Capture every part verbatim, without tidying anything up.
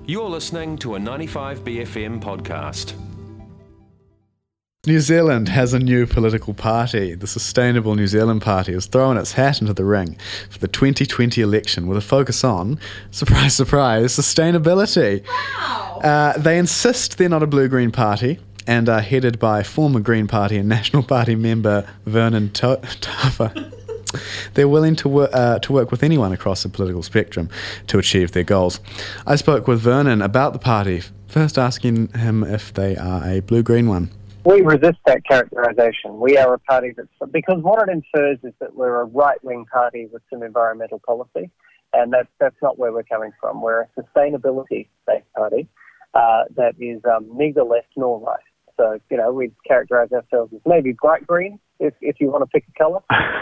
You're listening to a ninety-five B F M podcast. New Zealand has a new political party. The Sustainable New Zealand Party has thrown its hat into the ring for the twenty twenty election with a focus on, surprise, surprise, sustainability. Wow! Uh, they insist they're not a blue-green party and are headed by former Green Party and National Party member Vernon to- Tafa. They're willing to, wor- uh, to work with anyone across the political spectrum to achieve their goals. I spoke with Vernon about the party, first asking him if they are a blue-green one. We resist that characterisation. We are a party that's... Because what it infers is that we're a right-wing party with some environmental policy, and that's, that's not where we're coming from. We're a sustainability-based party uh, that is um, neither left nor right. So, you know, we characterise ourselves as maybe bright green, if, if you want to pick a colour.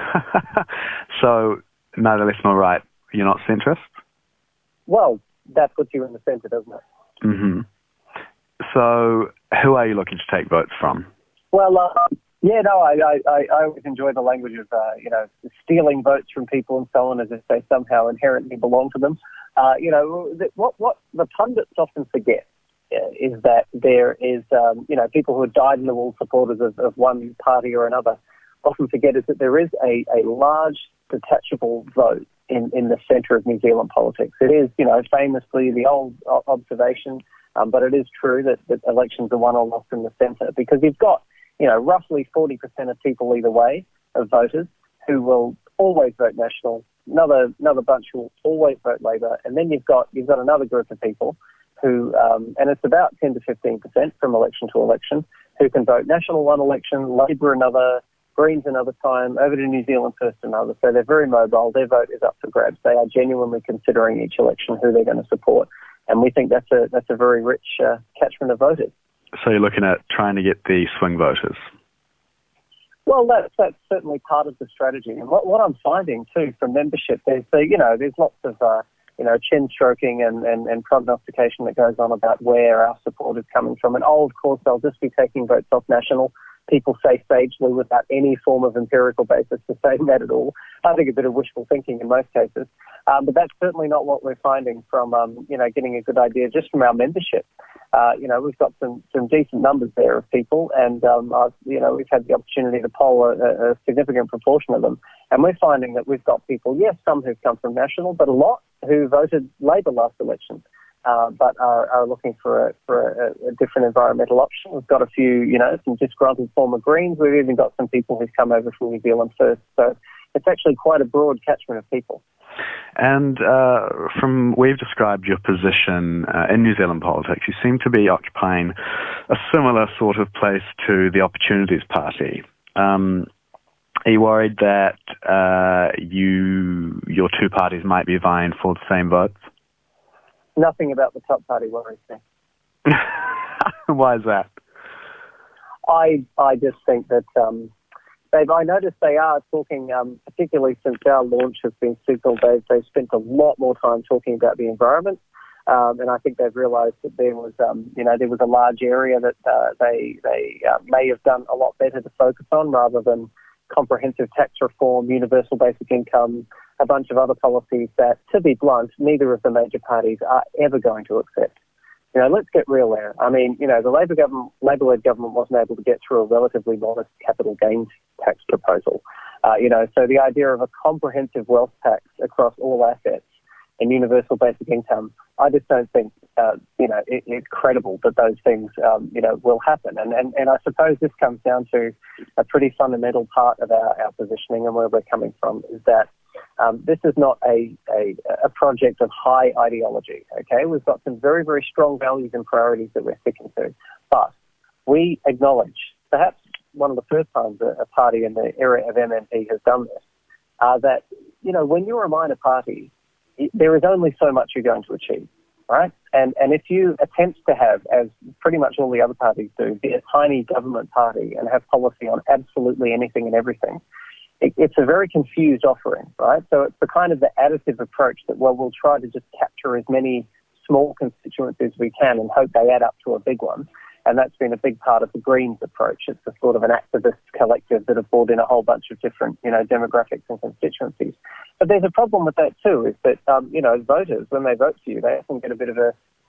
So, neither left nor right, you're not centrist? Well, that puts you in the centre, doesn't it? Mm-hmm. So, who are you looking to take votes from? Well, uh, yeah, no, I, I, I always enjoy the language of, uh, you know, stealing votes from people and so on as if they somehow inherently belong to them. Uh, you know, what, what the pundits often forget is that there is, um, you know, people who are dyed-in-the-wool supporters of, of one party or another often forget is that there is a, a large detachable vote in, in the centre of New Zealand politics. It is, you know, famously the old observation, um, but it is true that, that elections are won or lost in the centre because you've got, you know, roughly forty percent of people either way of voters who will always vote National, another another bunch who will always vote Labour, and then you've got you've got another group of people who, um, and it's about ten to fifteen percent from election to election, who can vote National one election, Labour another, Greens another time, over to New Zealand First another. So they're very mobile. Their vote is up for grabs. They are genuinely considering each election who they're going to support. And we think that's a that's a very rich uh, catchment of voters. So you're looking at trying to get the swing voters? Well, that's, that's certainly part of the strategy. And what, what I'm finding, too, from membership, there's, uh, you know, there's lots of... Uh, you know, chin stroking and, and, and prognostication that goes on about where our support is coming from. And, oh, of course, they'll just be taking votes off National. People say sagely without any form of empirical basis for saying that at all. I think a bit of wishful thinking in most cases. Um, but that's certainly not what we're finding from, um, you know, getting a good idea just from our membership. Uh, you know, we've got some, some decent numbers there of people, and, um, uh, you know, we've had the opportunity to poll a, a significant proportion of them. And we're finding that we've got people, yes, some who've come from National, but a lot who voted Labour last election, uh, but are, are looking for a, for a, a different environmental option. We've got a few, you know, some disgruntled former Greens. We've even got some people who've come over from New Zealand First. So it's actually quite a broad catchment of people. And uh, from we've described your position uh, in New Zealand politics, you seem to be occupying a similar sort of place to the Opportunities Party. Um, Are you worried that uh, you your two parties might be vying for the same votes? Nothing about the top party worries me. Why is that? I I just think that, um, Dave, I noticed they are talking, um, particularly since our launch has been signalled, they've, they've spent a lot more time talking about the environment. Um, and I think they've realised that there was, um, you know, there was a large area that uh, they, they uh, may have done a lot better to focus on rather than comprehensive tax reform, universal basic income, a bunch of other policies that, to be blunt, neither of the major parties are ever going to accept. You know, let's get real there. I mean, you know, the Labor government, Labor-led government wasn't able to get through a relatively modest capital gains tax proposal. Uh, you know, so the idea of a comprehensive wealth tax across all assets and universal basic income, I just don't think, uh, you know, it, it's credible that those things, um, you know, will happen. And, and, and I suppose this comes down to a pretty fundamental part of our, our positioning and where we're coming from is that um, this is not a, a, a project of high ideology, okay? We've got some very, very strong values and priorities that we're sticking to. But we acknowledge, perhaps one of the first times a, a party in the era of M M P has done this, uh, that, you know, when you're a minor party, there is only so much you're going to achieve, right? And and if you attempt to have, as pretty much all the other parties do, be a tiny government party and have policy on absolutely anything and everything, it, it's a very confused offering, right? So it's the kind of the additive approach that, well, we'll try to just capture as many small constituencies as we can and hope they add up to a big one. And that's been a big part of the Greens approach. It's a sort of an activist collective that have brought in a whole bunch of different, you know, demographics and constituencies. But there's a problem with that too, is that, um, you know, voters, when they vote for you, they often get a bit of a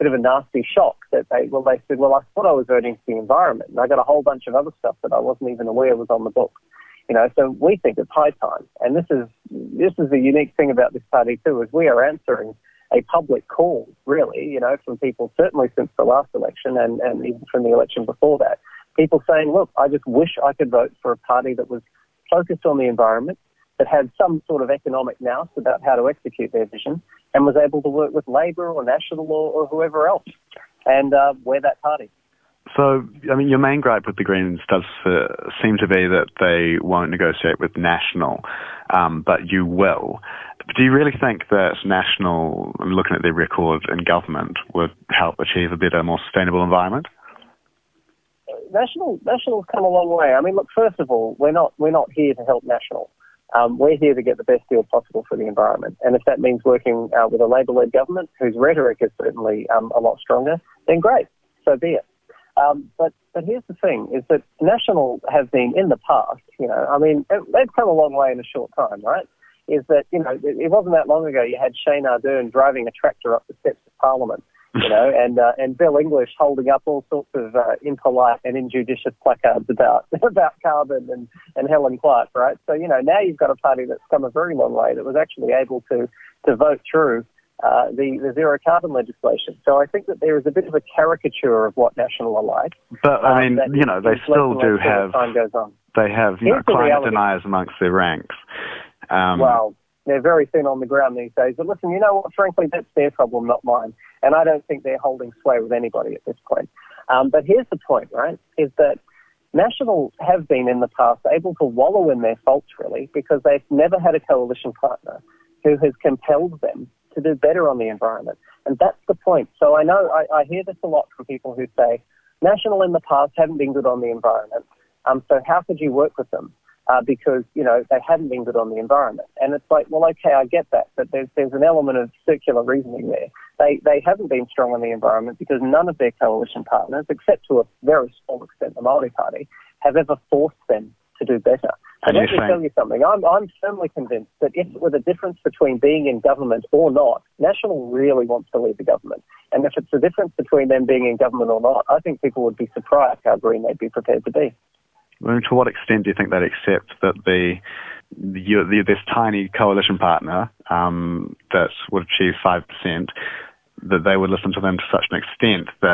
bit of a nasty shock that they, well, they said, well, I thought I was voting for the environment, and I got a whole bunch of other stuff that I wasn't even aware was on the book. You know, so we think it's high time. And this is this is the unique thing about this party too, is we are answering a public call, really, you know, from people certainly since the last election and, and even from the election before that. People saying, look, I just wish I could vote for a party that was focused on the environment, that had some sort of economic nous about how to execute their vision, and was able to work with Labor or National or, or whoever else. And uh, we're that party. So, I mean, your main gripe with the Greens does uh, seem to be that they won't negotiate with National, um, but you will. Do you really think that National, looking at their record in government, would help achieve a better, more sustainable environment? National, National's come a long way. I mean, look, first of all, we're not we're not here to help National. Um, we're here to get the best deal possible for the environment. And if that means working uh, with a Labor-led government whose rhetoric is certainly um, a lot stronger, then great, so be it. Um, but but here's the thing, is that National have been in the past, you know, I mean, they've come a long way in a short time, right? Is that, you know, it wasn't that long ago you had Shane Ardern driving a tractor up the steps of Parliament, you know, and uh, and Bill English holding up all sorts of uh, impolite and injudicious placards about about carbon and, and Helen Clark, right? So, you know, now you've got a party that's come a very long way that was actually able to, to vote through uh, the, the zero carbon legislation. So I think that there is a bit of a caricature of what National are like. But, I mean, um, you know, they still do have, time goes on. They have, you Here's know, climate reality. deniers amongst their ranks. Um, well, they're very thin on the ground these days. But listen, you know what? Frankly, that's their problem, not mine. And I don't think they're holding sway with anybody at this point. Um, but here's the point, right, is that National have been in the past able to wallow in their faults, really, because they've never had a coalition partner who has compelled them to do better on the environment. And that's the point. So I know I, I hear this a lot from people who say, National in the past haven't been good on the environment. Um, so how could you work with them? Uh, because, you know, they hadn't been good on the environment. And it's like, well, okay, I get that, but there's there's an element of circular reasoning there. They they haven't been strong on the environment because none of their coalition partners, except to a very small extent the Māori Party, have ever forced them to do better. And let me saying- tell you something. I'm I'm firmly convinced that if it were the difference between being in government or not, National really wants to lead the government. And if it's the difference between them being in government or not, I think people would be surprised how green they'd be prepared to be. I mean, to what extent do you think they'd accept that the, the, the this tiny coalition partner um, that would achieve five percent, that they would listen to them to such an extent that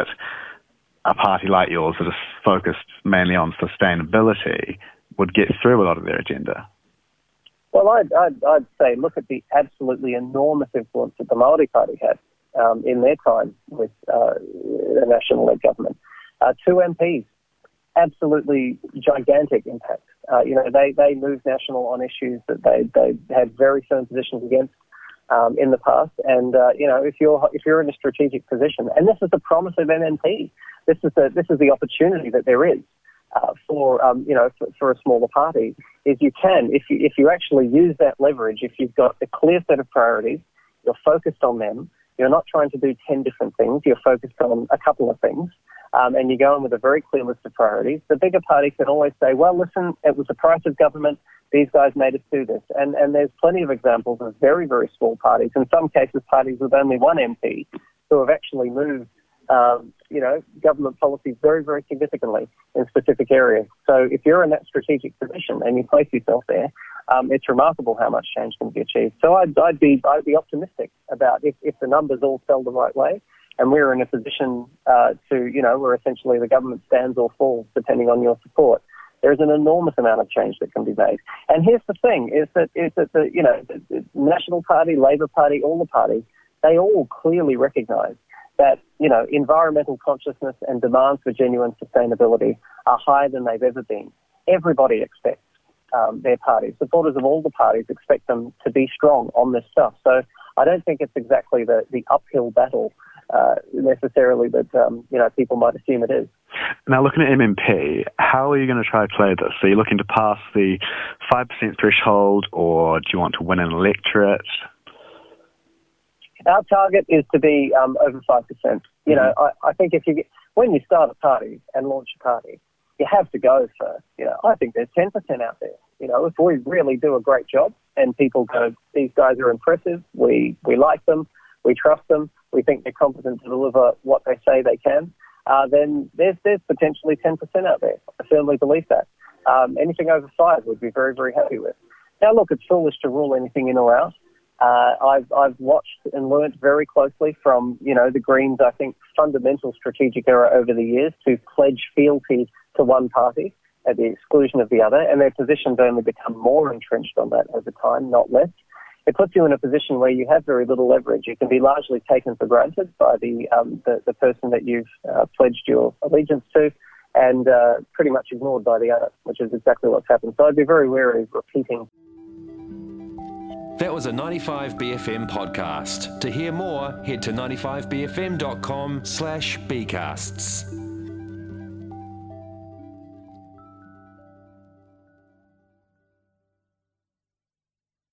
a party like yours that is focused mainly on sustainability would get through a lot of their agenda? Well, I'd, I'd, I'd say look at the absolutely enormous influence that the Māori Party had um, in their time with uh, the National-led government. Uh, two M Ps. Absolutely gigantic impact. Uh, you know, they, they moved National on issues that they they had very firm positions against um, in the past. And uh, you know, if you're if you're in a strategic position, and this is the promise of M N P, this is the this is the opportunity that there is uh, for um, you know for, for a smaller party, is you can if you if you actually use that leverage, if you've got a clear set of priorities, you're focused on them. You're not trying to do ten different things. You're focused on a couple of things. Um, and you go in with a very clear list of priorities. The bigger party can always say, well, listen, it was the price of government. These guys made us do this. And, and there's plenty of examples of very, very small parties, in some cases parties with only one M P, who have actually moved, um, you know, government policies very, very significantly in specific areas. So if you're in that strategic position and you place yourself there, um, it's remarkable how much change can be achieved. So I'd, I'd be I'd be optimistic about if, if the numbers all fell the right way, and we're in a position uh, to, you know, where essentially the government stands or falls depending on your support. There's an enormous amount of change that can be made. And here's the thing, is that, is that the, you know, the, the National Party, Labor Party, all the parties, they all clearly recognise that, you know, environmental consciousness and demands for genuine sustainability are higher than they've ever been. Everybody expects um, their parties, supporters of all the parties expect them to be strong on this stuff. So I don't think it's exactly the, the uphill battle Uh, necessarily that um, you know people might assume it is. Now, looking at M M P, how are you going to try to play this? Are you looking to pass the five percent threshold, or do you want to win an electorate? Our target is to be um, over five percent. You mm-hmm. know, I, I think if you get, when you start a party and launch a party, you have to go for, you know, I think there's ten percent out there. You know, if we really do a great job and people go, these guys are impressive, we, we like them, we trust them, we think they're competent to deliver what they say they can, uh, then there's, there's potentially ten percent out there. I firmly believe that. Um, anything over five we'd be very, very happy with. Now, look, it's foolish to rule anything in or out. Uh, I've, I've watched and learnt very closely from, you know, the Greens, I think, fundamental strategic error over the years to pledge fealty to one party at the exclusion of the other, and their positions only become more entrenched on that over time, not less. It puts you in a position where you have very little leverage. You can be largely taken for granted by the um, the, the person that you've uh, pledged your allegiance to, and uh, pretty much ignored by the other, which is exactly what's happened. So I'd be very wary of repeating. That was a ninety-five B F M podcast. To hear more, head to ninety-five b f m dot com slash bcasts.